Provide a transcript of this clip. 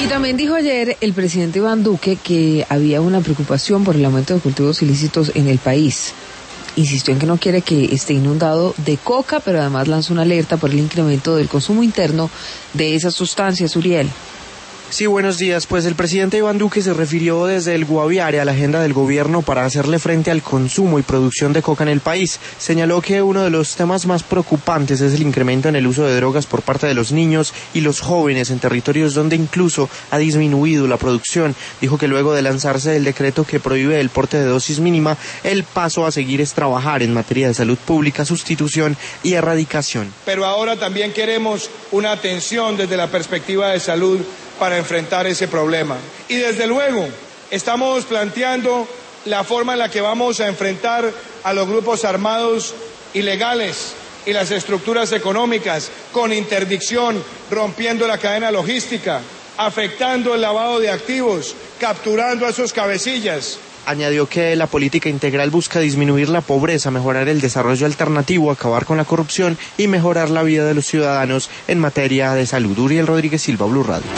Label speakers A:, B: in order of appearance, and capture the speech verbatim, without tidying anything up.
A: Y también dijo ayer el presidente Iván Duque que había una preocupación por el aumento de cultivos ilícitos en el país. Insistió en que no quiere que esté inundado de coca, pero además lanzó una alerta por el incremento del consumo interno de esas sustancias, Uriel.
B: Sí, buenos días. Pues el presidente Iván Duque se refirió desde el Guaviare a la agenda del gobierno para hacerle frente al consumo y producción de coca en el país. Señaló que uno de los temas más preocupantes es el incremento en el uso de drogas por parte de los niños y los jóvenes en territorios donde incluso ha disminuido la producción. Dijo que luego de lanzarse el decreto que prohíbe el porte de dosis mínima, el paso a seguir es trabajar en materia de salud pública, sustitución y erradicación.
C: Pero ahora también queremos una atención desde la perspectiva de salud para enfrentar ese problema. Y desde luego estamos planteando la forma en la que vamos a enfrentar a los grupos armados ilegales y las estructuras económicas con interdicción, rompiendo la cadena logística, afectando el lavado de activos, capturando a esos cabecillas.
B: Añadió que la política integral busca disminuir la pobreza, mejorar el desarrollo alternativo, acabar con la corrupción y mejorar la vida de los ciudadanos en materia de salud. Uriel Rodríguez Silva, Blue Radio.